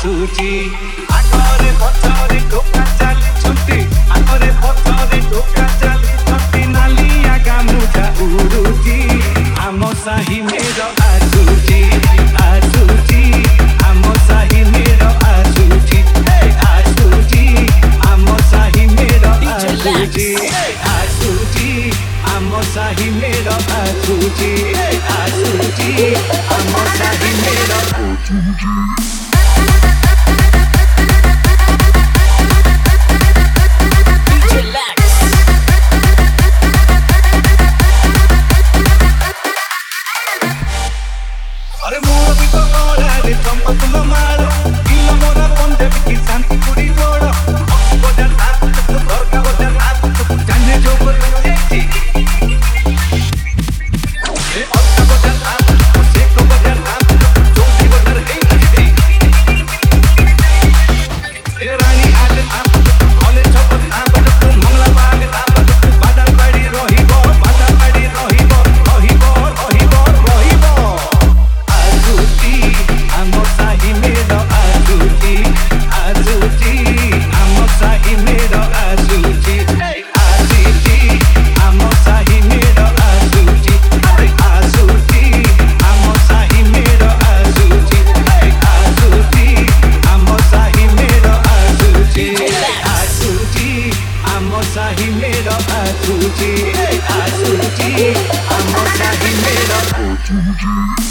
ଆସୁଛି ଆଗରେ ପଛରେ ଟୋକା ଚାଲିଛନ୍ତି ଆଗରେ ପଛରେ ଟୋକା ଚାଲିଛନ୍ତି ନାଲିଆ ଗାମୁଛା ଉଡୁଛି ଆମ ସାହି ମେଳ ଆସୁଛି ଆସୁଛି ଆମ ସାହି ମେଳ ଆସୁଛି ଆସୁଛି ଆମ ସାହି ମେଳ ଆସୁଛି ଆସୁଛି ଆମ ସାହି ମେଳ ଆସୁଛି ଆସୁଛି ଆମ ସାହି ମେଳ अरे मोर भी तो मोरा रे चंपक लो मारो किलो मोरा पंजाब की शांति पूरी जोड़ो बजा हाथ तो घर का बजा हाथ तो जाने जो बोले ए और का बजा हाथ तो से को बजा हाथ जो भी बजा हे ए रानी आज आप कॉलेज छपत आप तो मंगला बाग आप तो बादल बाड़ी रही गो बादल बाड़ी रही गो रही गो रही गो रही गो ଆମ ସାହି ମେଳ ଆସୁଛି ଆସୁଛି ଆମ ସାହି ମେଳ ଆସୁଛି ଆସିଛି ଆମ ସାହି ମେଳ ଆସୁଛି ଆସୁଛି ଆମ ସାହି ମେଳ ଆସୁଛି ଆସୁଛି ଆମ ସାହି ମେଳ ଆସୁଛି ଆସୁଛି ଆମ ସାହି ମେଳ ଆସୁଛି ଆସୁଛି ଆମ ସାହି ମେଳ